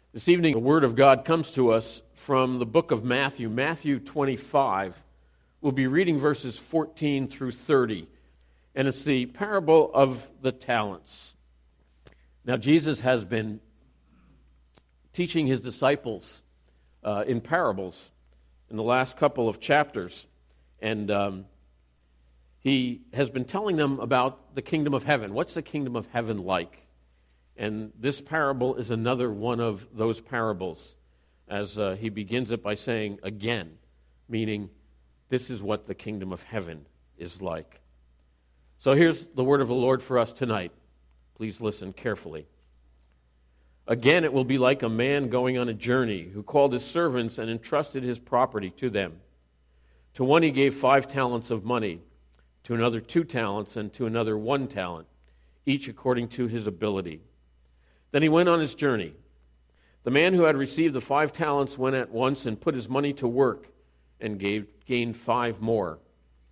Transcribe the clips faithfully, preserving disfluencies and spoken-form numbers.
This evening, the Word of God comes to us from the book of Matthew, Matthew twenty-five. We'll be reading verses fourteen through thirty, and it's the parable of the talents. Now, Jesus has been teaching his disciples uh, in parables in the last couple of chapters, and um, he has been telling them about the kingdom of heaven. What's the kingdom of heaven like? And this parable is another one of those parables, as uh, he begins it by saying, again, meaning this is what the kingdom of heaven is like. So here's the word of the Lord for us tonight. Please listen carefully. Again, it will be like a man going on a journey who called his servants and entrusted his property to them. To one he gave five talents of money, to another two talents, and to another one talent, each according to his ability. Then he went on his journey. The man who had received the five talents went at once and put his money to work and gave, gained five more.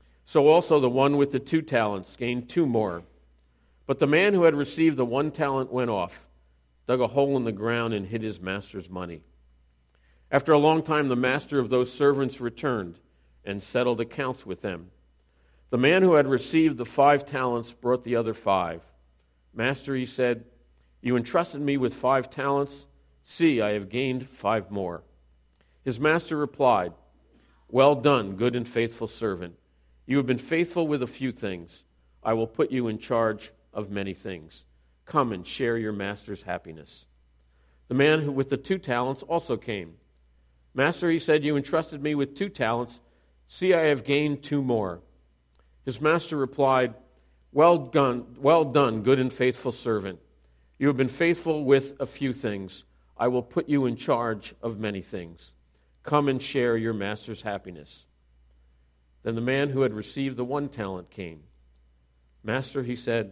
So also the one with the two talents gained two more. But the man who had received the one talent went off, dug a hole in the ground, and hid his master's money. After a long time, the master of those servants returned and settled accounts with them. The man who had received the five talents brought the other five. Master, he said, you entrusted me with five talents. See, I have gained five more. His master replied, well done, good and faithful servant. You have been faithful with a few things. I will put you in charge of many things. Come and share your master's happiness. The man who with the two talents also came. Master, he said, you entrusted me with two talents. See, I have gained two more. His master replied, well done, well done, good and faithful servant. You have been faithful with a few things. I will put you in charge of many things. Come and share your master's happiness. Then the man who had received the one talent came. Master, he said,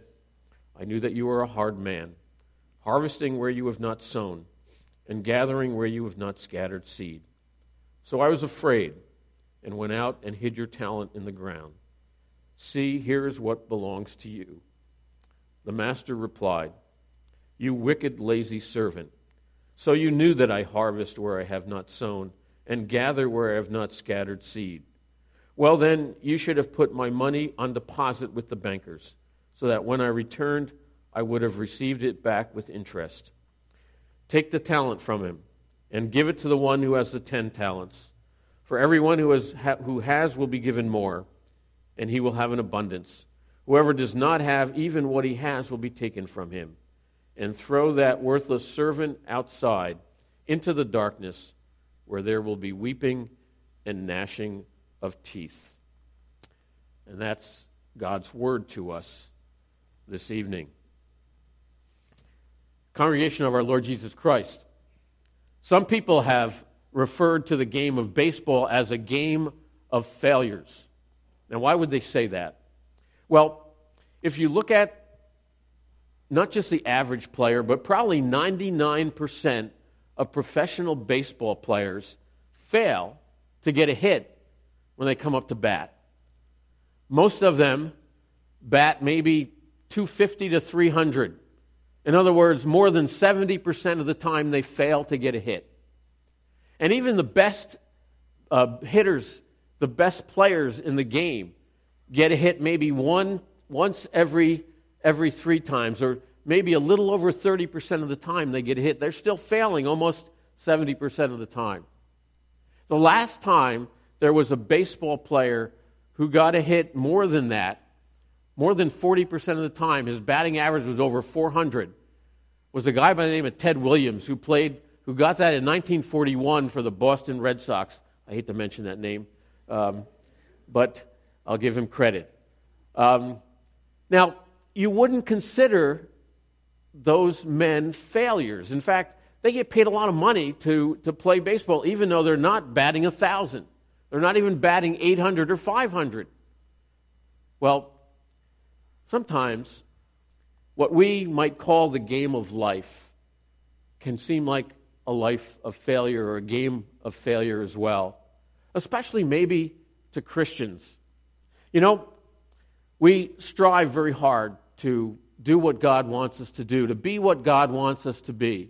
I knew that you are a hard man, harvesting where you have not sown, and gathering where you have not scattered seed. So I was afraid, and went out and hid your talent in the ground. See, here is what belongs to you. The master replied, you wicked, lazy servant. So you knew that I harvest where I have not sown, and gather where I have not scattered seed. Well then, you should have put my money on deposit with the bankers, so that when I returned, I would have received it back with interest. Take the talent from him, and give it to the one who has the ten talents. For everyone who has, who has will be given more, and he will have an abundance. Whoever does not have, even what he has will be taken from him. And throw that worthless servant outside into the darkness, where there will be weeping and gnashing of teeth. And that's God's word to us this evening. Congregation of our Lord Jesus Christ, some people have referred to the game of baseball as a game of failures. Now, why would they say that? Well, if you look at not just the average player, but probably ninety-nine percent of professional baseball players fail to get a hit when they come up to bat. Most of them bat maybe two fifty to three hundred. In other words, more than seventy percent of the time they fail to get a hit. And even the best uh, hitters, the best players in the game, get a hit maybe one once every every three times, or maybe a little over thirty percent of the time they get hit. They're still failing almost seventy percent of the time. The last time there was a baseball player who got a hit more than that, more than forty percent of the time, his batting average was over four hundred, was a guy by the name of Ted Williams, who played, who got that in nineteen forty-one for the Boston Red Sox. I hate to mention that name, um, but I'll give him credit. Um, now, you wouldn't consider those men failures. In fact, they get paid a lot of money to, to play baseball, even though they're not batting one thousand. They're not even batting eight hundred or five hundred. Well, sometimes what we might call the game of life can seem like a life of failure or a game of failure as well, especially maybe to Christians. You know, we strive very hard to do what God wants us to do, to be what God wants us to be,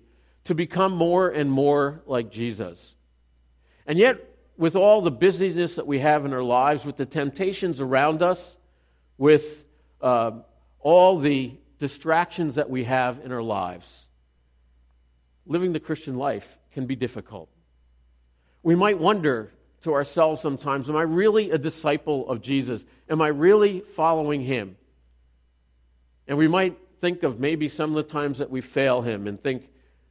to become more and more like Jesus. And yet, with all the busyness that we have in our lives, with the temptations around us, with uh, all the distractions that we have in our lives, living the Christian life can be difficult. We might wonder to ourselves sometimes, am I really a disciple of Jesus? Am I really following him? And we might think of maybe some of the times that we fail him and think,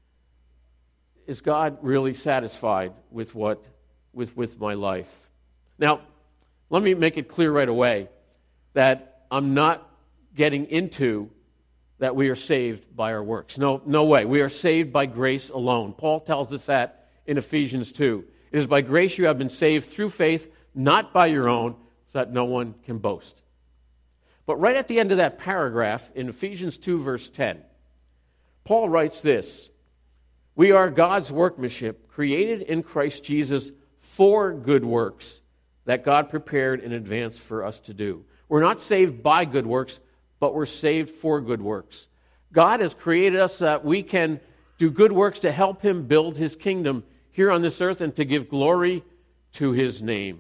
is God really satisfied with what with, with my life? Now, let me make it clear right away that I'm not getting into that we are saved by our works. No, no way. We are saved by grace alone. Paul tells us that in Ephesians two. It is by grace you have been saved through faith, not by your own, so that no one can boast. But right at the end of that paragraph, in Ephesians two, verse ten, Paul writes this: we are God's workmanship, created in Christ Jesus for good works that God prepared in advance for us to do. We're not saved by good works, but we're saved for good works. God has created us so that we can do good works to help him build his kingdom here on this earth and to give glory to his name.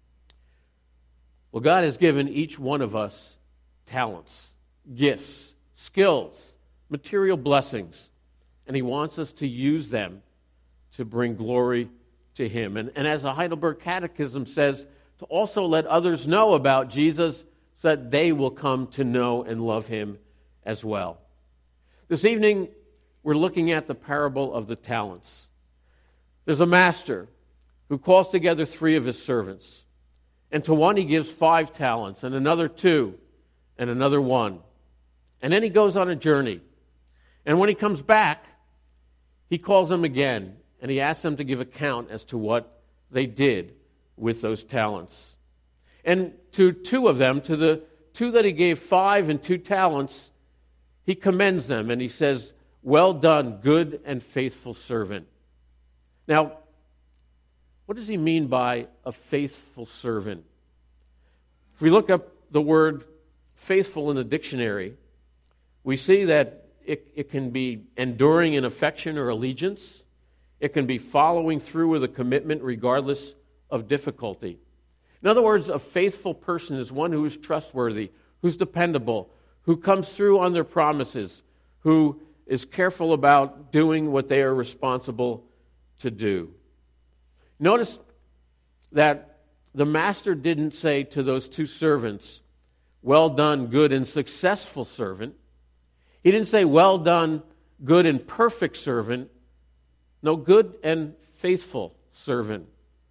Well, God has given each one of us talents, gifts, skills, material blessings, and he wants us to use them to bring glory to him. And, and as the Heidelberg Catechism says, to also let others know about Jesus so that they will come to know and love him as well. This evening, we're looking at the parable of the talents. There's a master who calls together three of his servants. And to one he gives five talents, and another two, and another one. And then he goes on a journey. And when he comes back, he calls them again, and he asks them to give account as to what they did with those talents. And to two of them, to the two that he gave five and two talents, he commends them, and he says, well done, good and faithful servant. Now, what does he mean by a faithful servant? If we look up the word faithful in the dictionary, we see that it, it can be enduring in affection or allegiance. It can be following through with a commitment regardless of difficulty. In other words, a faithful person is one who is trustworthy, who's dependable, who comes through on their promises, who is careful about doing what they are responsible to do. Notice that the master didn't say to those two servants, well done, good and successful servant. He didn't say, well done, good and perfect servant. No, good and faithful servant.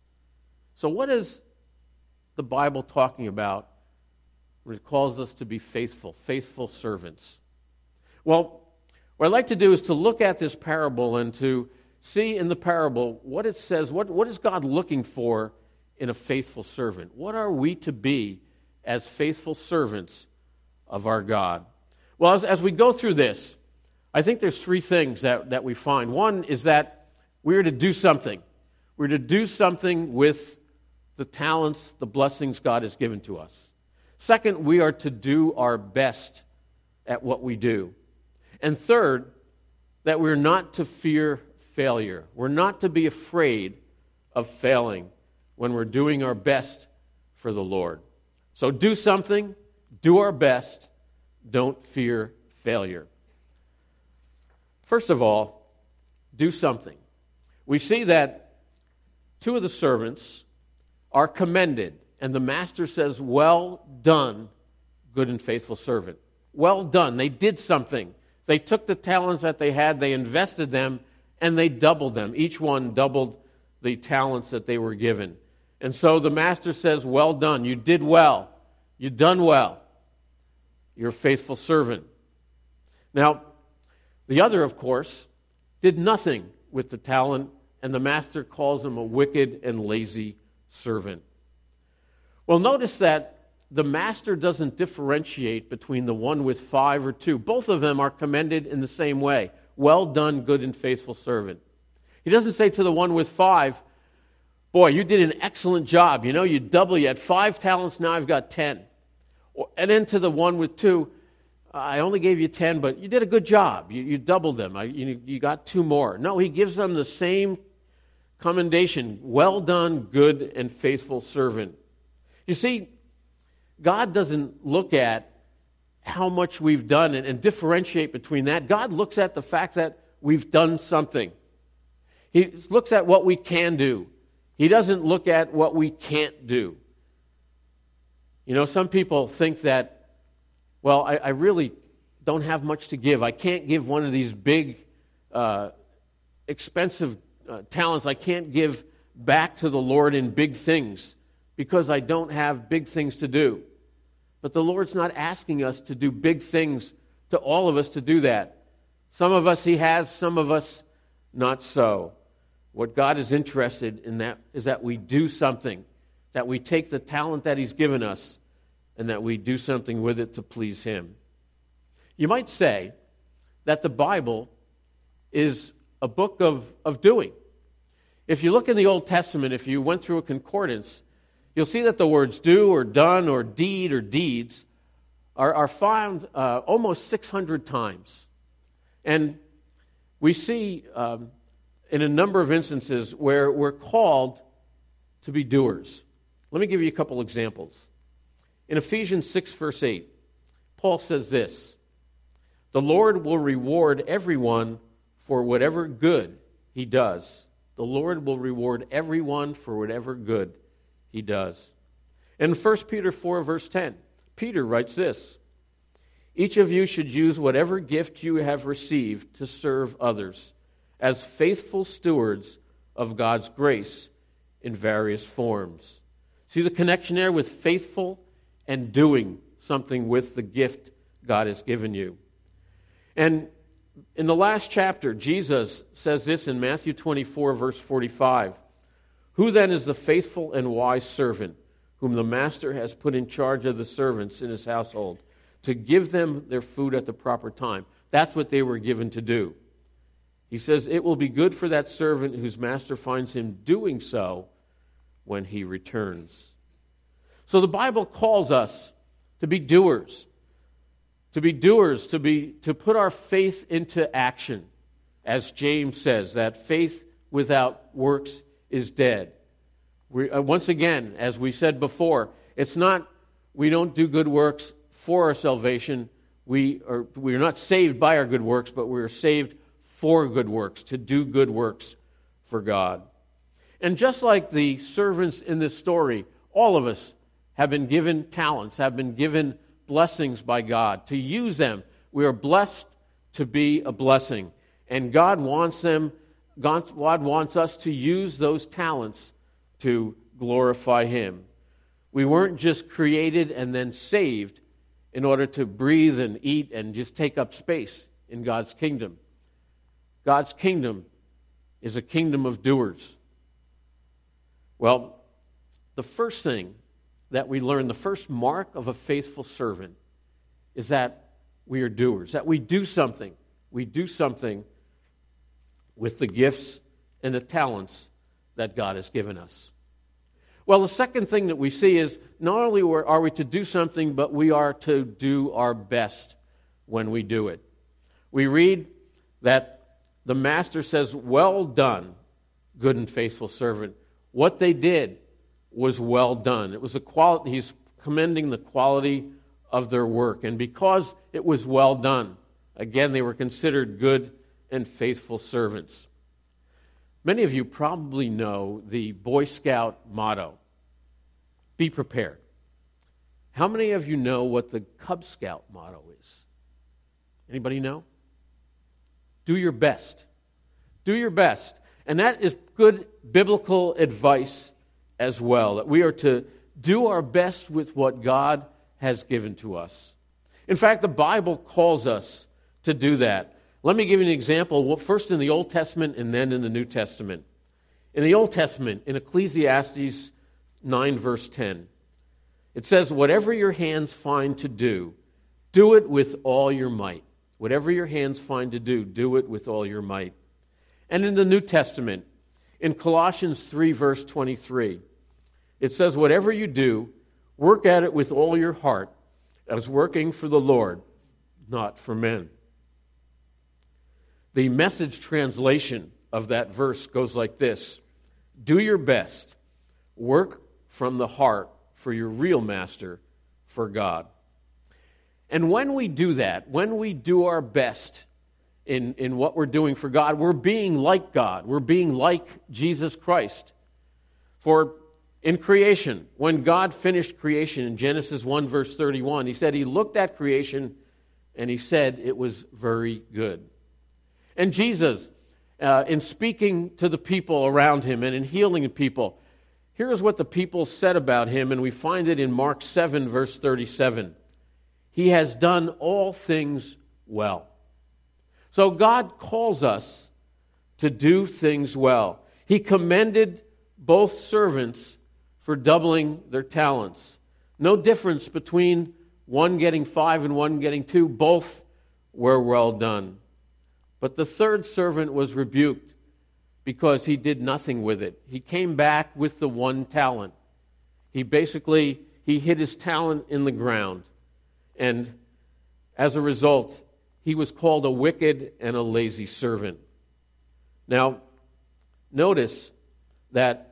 So what is the Bible talking about when it calls us to be faithful, faithful servants? Well, what I'd like to do is to look at this parable and to see in the parable what it says, what, what is God looking for in a faithful servant? What are we to be as faithful servants of our God? Well, as, as we go through this, I think there's three things that, that we find. One is that we're to do something. We're to do something with the talents, the blessings God has given to us. Second, we are to do our best at what we do. And third, that we're not to fear failure. We're not to be afraid of failing when we're doing our best for the Lord. So do something, do our best, don't fear failure. First of all, do something. We see that two of the servants are commended, and the master says, well done, good and faithful servant. Well done. They did something. They took the talents that they had, they invested them, and they doubled them. Each one doubled the talents that they were given. And so the master says, well done. You did well. You done well. You're a faithful servant. Now, the other, of course, did nothing with the talent, and the master calls him a wicked and lazy servant. Well, notice that the master doesn't differentiate between the one with five or two. Both of them are commended in the same way. Well done, good and faithful servant. He doesn't say to the one with five, boy, you did an excellent job. You know, you double, you had five talents, now I've got ten. And then to the one with two, I only gave you ten, but you did a good job. You, you doubled them. I, you, you got two more. No, he gives them the same commendation. Well done, good and faithful servant. You see, God doesn't look at how much we've done and, and differentiate between that. God looks at the fact that we've done something. He looks at what we can do. He doesn't look at what we can't do. You know, some people think that, well, I, I really don't have much to give. I can't give one of these big, uh, expensive uh, talents. I can't give back to the Lord in big things because I don't have big things to do. But the Lord's not asking us to do big things, to all of us to do that. Some of us He has, some of us not so. What God is interested in that is that we do something, that we take the talent that He's given us and that we do something with it to please Him. You might say that the Bible is a book of, of doing. If you look in the Old Testament, if you went through a concordance, you'll see that the words do or done or deed or deeds are, are found uh, almost six hundred times. And we see um, in a number of instances where we're called to be doers. Let me give you a couple examples. In Ephesians six, verse eight, Paul says this, "The Lord will reward everyone for whatever good he does." The Lord will reward everyone for whatever good he does. And in First Peter four, verse ten, Peter writes this, "Each of you should use whatever gift you have received to serve others as faithful stewards of God's grace in various forms." See the connection there with faithful and doing something with the gift God has given you. And in the last chapter, Jesus says this in Matthew twenty-four, verse forty-five, "Who then is the faithful and wise servant whom the master has put in charge of the servants in his household to give them their food at the proper time?" That's what they were given to do. He says, "It will be good for that servant whose master finds him doing so when he returns." So the Bible calls us to be doers, to be doers, to be to put our faith into action. As James says, that faith without works is dead. We, uh, once again, as we said before, it's not we don't do good works for our salvation. We are we are not saved by our good works, but we are saved for good works, to do good works for God. And just like the servants in this story, all of us have been given talents, have been given blessings by God. To use them, we are blessed to be a blessing. And God wants them, God wants us to use those talents to glorify Him. We weren't just created and then saved in order to breathe and eat and just take up space in God's kingdom. God's kingdom is a kingdom of doers. Well, the first thing that we learn, the first mark of a faithful servant, is that we are doers, that we do something. We do something with the gifts and the talents that God has given us. Well, the second thing that we see is not only are we to do something, but we are to do our best when we do it. We read that the master says, "Well done, good and faithful servant." What they did was well done. It was a quality, he's commending the quality of their work. And because it was well done, again, they were considered good and faithful servants. Many of you probably know the Boy Scout motto, "Be prepared." How many of you know what the Cub Scout motto is? Anybody know? Do your best. Do your best. And that is good biblical advice as well, that we are to do our best with what God has given to us. In fact, the Bible calls us to do that. Let me give you an example, well, first in the Old Testament and then in the New Testament. In the Old Testament, in Ecclesiastes nine, verse ten, it says, "Whatever your hands find to do, do it with all your might." Whatever your hands find to do, do it with all your might. And in the New Testament, in Colossians three, verse twenty-three, it says, "Whatever you do, work at it with all your heart, as working for the Lord, not for men. The Message translation of that verse goes like this: do your best, work from the heart for your real master, for God. And when we do that, when we do our best in, in what we're doing for God, we're being like God. We're being like Jesus Christ. For in creation, when God finished creation in Genesis one, verse thirty-one, he said he looked at creation and he said it was very good. And Jesus, uh, in speaking to the people around him and in healing people, here's what the people said about him, and we find it in Mark seven, verse thirty-seven. He has done all things well. So God calls us to do things well. He commended both servants for doubling their talents. No difference between one getting five and one getting two. Both were well done. But the third servant was rebuked because he did nothing with it. He came back with the one talent. He basically, he hid his talent in the ground. And as a result, he was called a wicked and a lazy servant. Now, notice that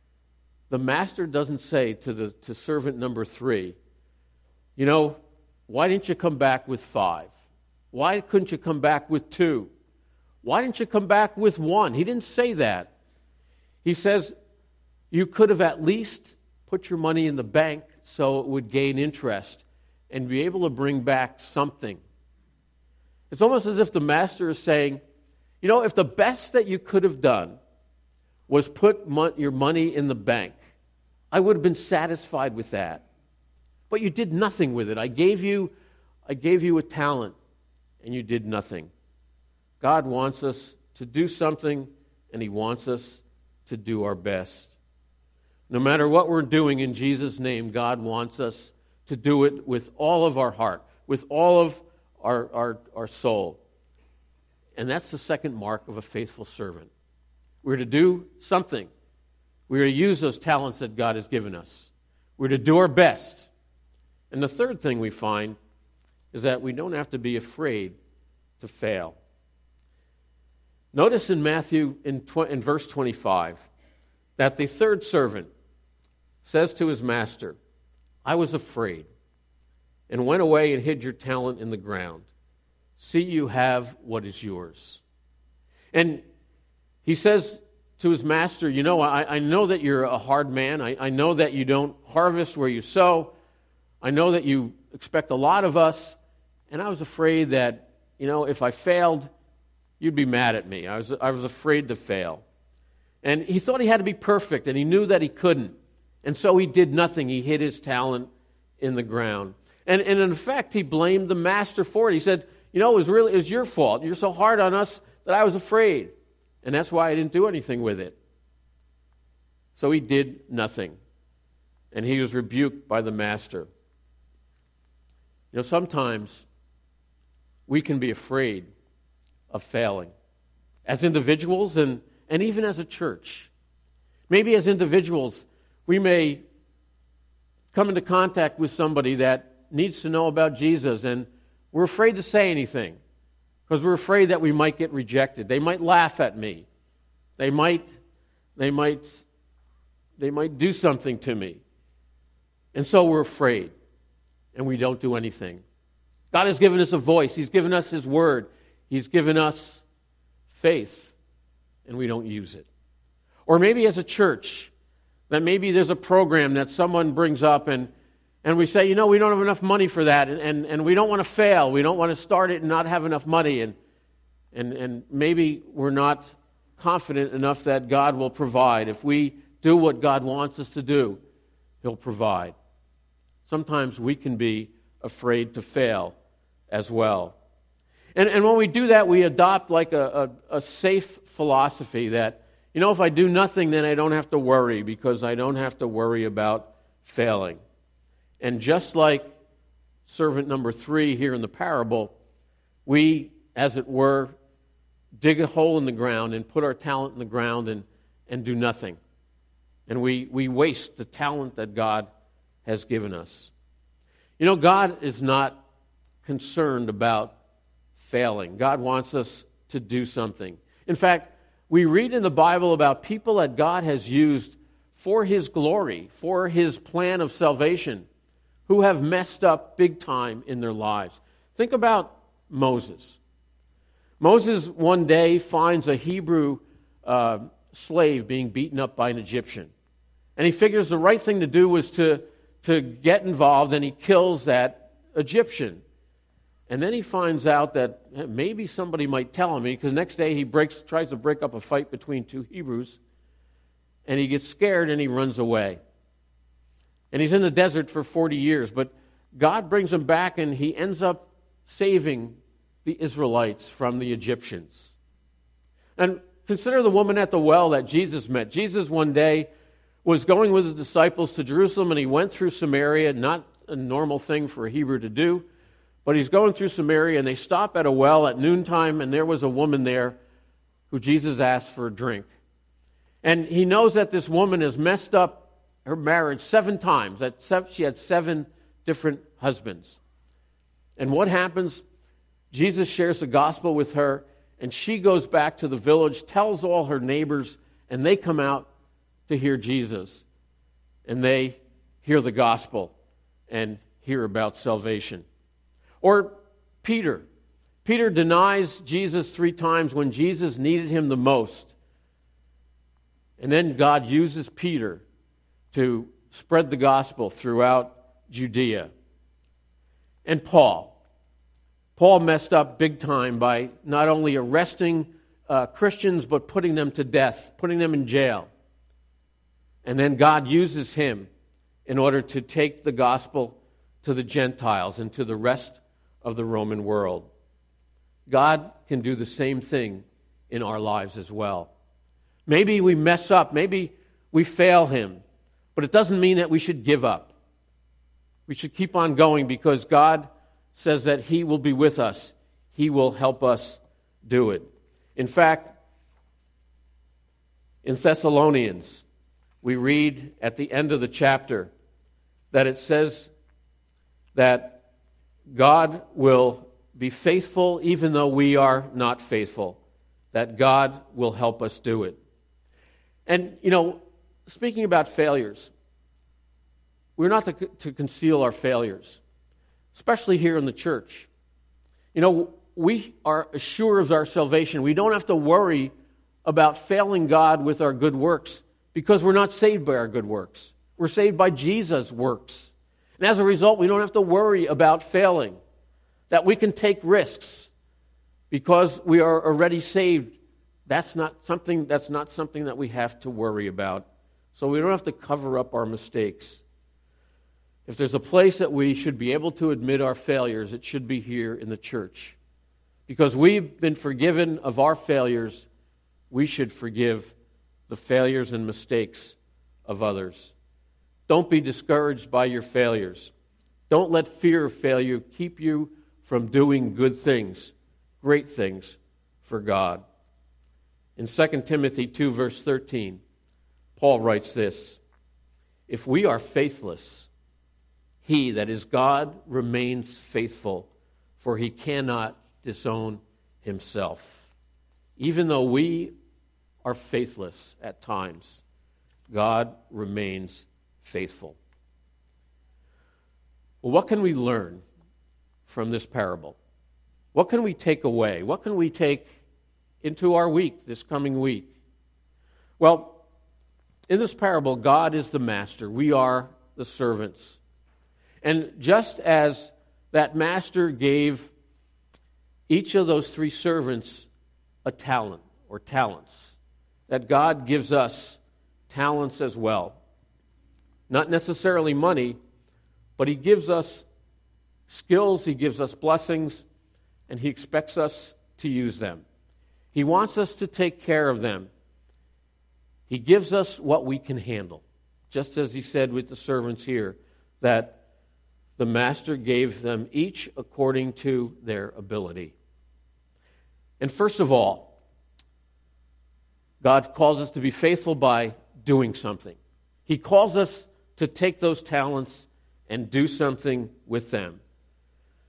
the master doesn't say to the to servant number three, you know, why didn't you come back with five? Why couldn't you come back with two? Why didn't you come back with one? He didn't say that. He says, you could have at least put your money in the bank so it would gain interest and be able to bring back something. It's almost as if the master is saying, you know, if the best that you could have done was put mo- your money in the bank, I would have been satisfied with that. But you did nothing with it. I gave you, I gave you a talent, and you did nothing. God wants us to do something, and he wants us to do our best. No matter what we're doing in Jesus' name, God wants us to do it with all of our heart, with all of our, our, our soul. And that's the second mark of a faithful servant. We're to do something. We're to use those talents that God has given us. We're to do our best. And the third thing we find is that we don't have to be afraid to fail. Notice in Matthew, in, tw- in verse twenty-five, that the third servant says to his master, I was afraid, and went away and hid your talent in the ground. See, you have what is yours. And he says to his master, you know, I, I know that you're a hard man. I, I know that you don't harvest where you sow. I know that you expect a lot of us. And I was afraid that, you know, if I failed, you'd be mad at me. I was, I was afraid to fail. And he thought he had to be perfect, and he knew that he couldn't. And so he did nothing. He hid his talent in the ground. And, and in effect, he blamed the master for it. He said, you know, it was really it was your fault. You're so hard on us that I was afraid. And that's why I didn't do anything with it. So he did nothing. And he was rebuked by the master. You know, sometimes we can be afraid of failing as individuals and, and even as a church. Maybe as individuals, we may come into contact with somebody that needs to know about Jesus, and we're afraid to say anything because we're afraid that we might get rejected. They might laugh at me. They might, they might, they might do something to me. And so we're afraid, and we don't do anything. God has given us a voice. He's given us His Word. He's given us faith, and we don't use it. Or maybe as a church, that maybe there's a program that someone brings up, and, and we say, you know, we don't have enough money for that, and, and, and we don't want to fail. We don't want to start it and not have enough money, and, and, and maybe we're not confident enough that God will provide. If we do what God wants us to do, He'll provide. Sometimes we can be afraid to fail as well. And, and when we do that, we adopt like a, a, a safe philosophy that, you know, if I do nothing, then I don't have to worry because I don't have to worry about failing. And just like servant number three here in the parable, we, as it were, dig a hole in the ground and put our talent in the ground and, and do nothing. And we, we waste the talent that God has given us. You know, God is not concerned about failing. God wants us to do something. In fact, we read in the Bible about people that God has used for His glory, for His plan of salvation, who have messed up big time in their lives. Think about Moses. Moses one day finds a Hebrew uh, slave being beaten up by an Egyptian. And he figures the right thing to do was to, to get involved, and he kills that Egyptian. And then he finds out that maybe somebody might tell him, because next day he breaks, tries to break up a fight between two Hebrews, and he gets scared and he runs away. And he's in the desert for forty years, but God brings him back and he ends up saving the Israelites from the Egyptians. And consider the woman at the well that Jesus met. Jesus one day was going with the disciples to Jerusalem, and he went through Samaria, not a normal thing for a Hebrew to do, but he's going through Samaria, and they stop at a well at noontime, and there was a woman there who Jesus asked for a drink. And he knows that this woman has messed up her marriage seven times. That she had seven different husbands. And what happens? Jesus shares the gospel with her, and she goes back to the village, tells all her neighbors, and they come out to hear Jesus. And they hear the gospel and hear about salvation. Or Peter. Peter denies Jesus three times when Jesus needed him the most. And then God uses Peter to spread the gospel throughout Judea. And Paul. Paul messed up big time by not only arresting uh, Christians, but putting them to death, putting them in jail. And then God uses him in order to take the gospel to the Gentiles and to the rest of the Roman world. God can do the same thing in our lives as well. Maybe we mess up, maybe we fail him, but it doesn't mean that we should give up. We should keep on going because God says that He will be with us. He will help us do it. In fact, in Thessalonians, we read at the end of the chapter that it says that God will be faithful even though we are not faithful, that God will help us do it. And, you know, speaking about failures, we're not to, to conceal our failures, especially here in the church. You know, we are assured of our salvation. We don't have to worry about failing God with our good works because we're not saved by our good works. We're saved by Jesus' works. And as a result, we don't have to worry about failing, that we can take risks because we are already saved. That's not something, that's not something that we have to worry about. So we don't have to cover up our mistakes. If there's a place that we should be able to admit our failures, it should be here in the church. Because we've been forgiven of our failures, we should forgive the failures and mistakes of others. Don't be discouraged by your failures. Don't let fear of failure keep you from doing good things, great things for God. In Second Timothy two, verse thirteen, Paul writes this, "If we are faithless, He, that is God, remains faithful, for He cannot disown Himself." Even though we are faithless at times, God remains faithful. Well, what can we learn from this parable? What can we take away? What can we take into our week, this coming week? Well, in this parable, God is the master. We are the servants. And just as that master gave each of those three servants a talent or talents, that God gives us talents as well. Not necessarily money, but He gives us skills, He gives us blessings, and He expects us to use them. He wants us to take care of them. He gives us what we can handle, just as He said with the servants here, that the master gave them each according to their ability. And first of all, God calls us to be faithful by doing something. He calls us to take those talents and do something with them.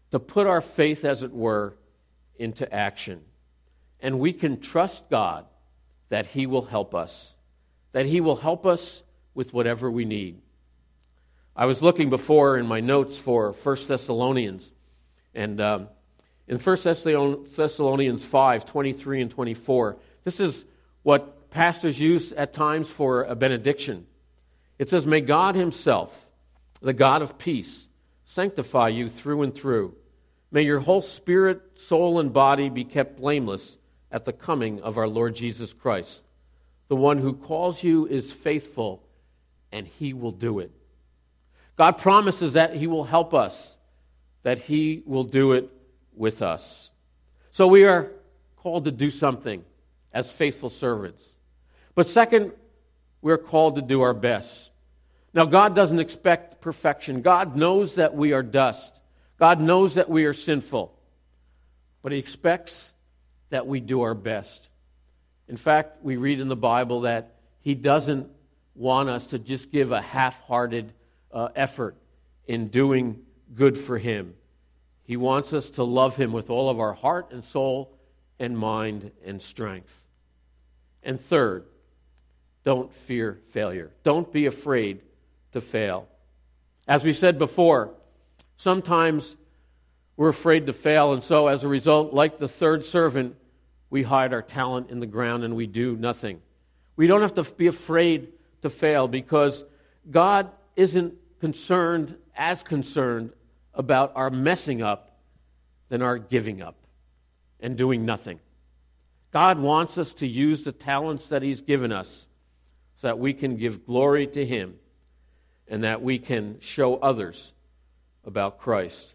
to put our faith, as it were, into action. And we can trust God that He will help us, that He will help us with whatever we need. I was looking before in my notes for First Thessalonians, and um, in First Thessalonians five, twenty-three and twenty-four, this is what pastors use at times for a benediction. It says, "May God Himself, the God of peace, sanctify you through and through. May your whole spirit, soul, and body be kept blameless at the coming of our Lord Jesus Christ. The one who calls you is faithful, and He will do it." God promises that He will help us, that He will do it with us. So we are called to do something as faithful servants. But second, we're called to do our best. Now, God doesn't expect perfection. God knows that we are dust. God knows that we are sinful. But He expects that we do our best. In fact, we read in the Bible that He doesn't want us to just give a half-hearted uh, effort in doing good for Him. He wants us to love Him with all of our heart and soul and mind and strength. And third, don't fear failure. Don't be afraid to fail. As we said before, sometimes we're afraid to fail, and so as a result, like the third servant, we hide our talent in the ground and we do nothing. We don't have to be afraid to fail because God isn't concerned, as concerned about our messing up than our giving up and doing nothing. God wants us to use the talents that He's given us so that we can give glory to Him and that we can show others about Christ.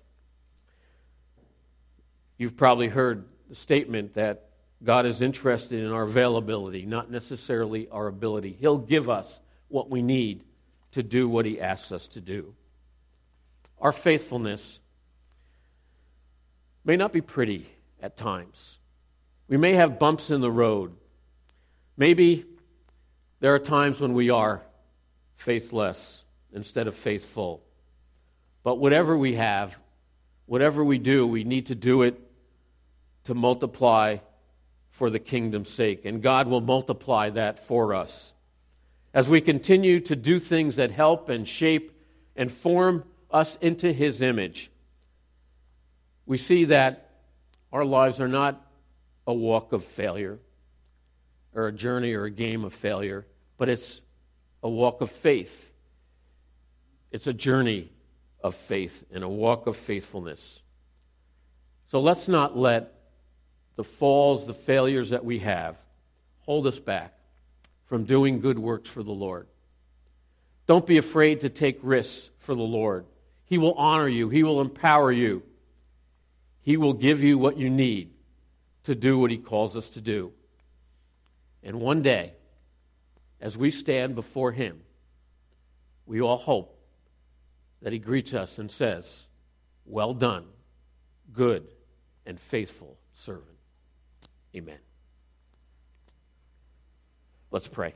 You've probably heard the statement that God is interested in our availability, not necessarily our ability. He'll give us what we need to do what He asks us to do. Our faithfulness may not be pretty at times. We may have bumps in the road. Maybe there are times when we are faithless instead of faithful. But whatever we have, whatever we do, we need to do it to multiply for the kingdom's sake. And God will multiply that for us. As we continue to do things that help and shape and form us into His image, we see that our lives are not a walk of failure or a journey or a game of failure, but it's a walk of faith. It's a journey of faith and a walk of faithfulness. So let's not let the falls, the failures that we have, hold us back from doing good works for the Lord. Don't be afraid to take risks for the Lord. He will honor you. He will empower you. He will give you what you need to do what He calls us to do. And one day, as we stand before Him, we all hope that He greets us and says, "Well done, good and faithful servant." Amen. Let's pray.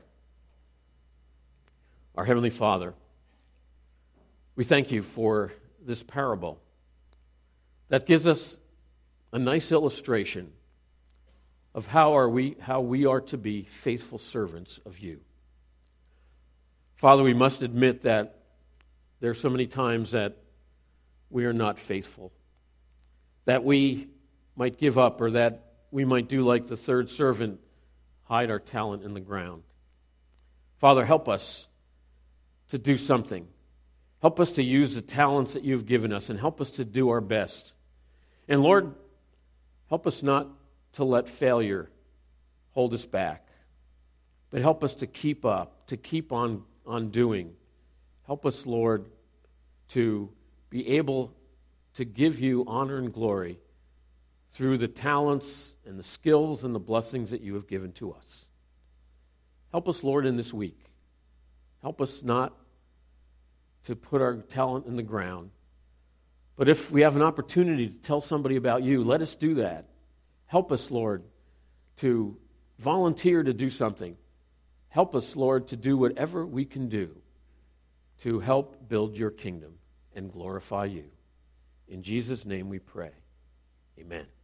Our Heavenly Father, we thank You for this parable that gives us a nice illustration of how are we how we are to be faithful servants of You. Father, we must admit that there are so many times that we are not faithful, that we might give up, or that we might do like the third servant, hide our talent in the ground. Father, help us to do something. Help us to use the talents that You've given us, and help us to do our best. And Lord, help us not to let failure hold us back, but help us to keep up, to keep on, on doing. Help us, Lord, to be able to give You honor and glory through the talents and the skills and the blessings that You have given to us. Help us, Lord, in this week. Help us not to put our talent in the ground, but if we have an opportunity to tell somebody about You, let us do that. Help us, Lord, to volunteer to do something. Help us, Lord, to do whatever we can do to help build Your kingdom and glorify You. In Jesus' name we pray. Amen.